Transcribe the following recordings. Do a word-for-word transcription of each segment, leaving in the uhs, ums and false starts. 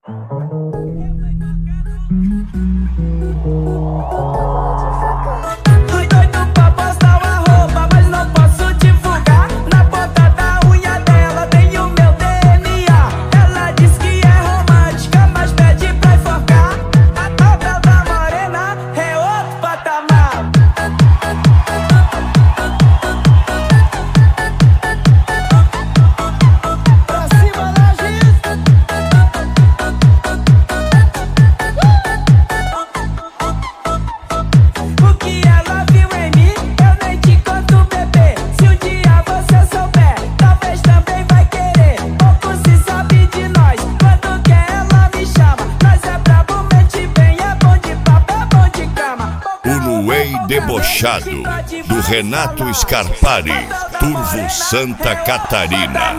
Debochado, do Renato Scarpari, Turvo Santa Catarina.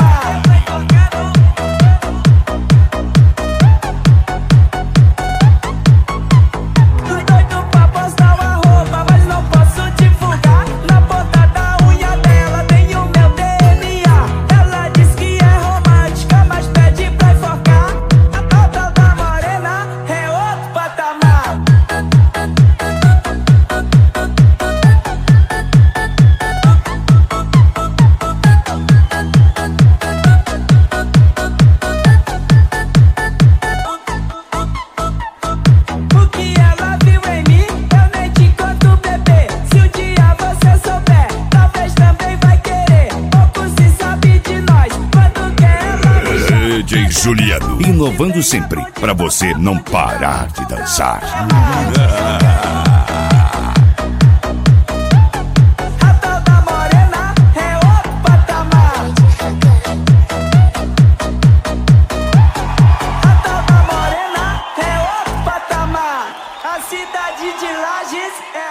D J Juliano, inovando sempre, pra você não parar de dançar. A tal da morena é outro patamar. A tal da morena é outro patamar. A cidade de Lages é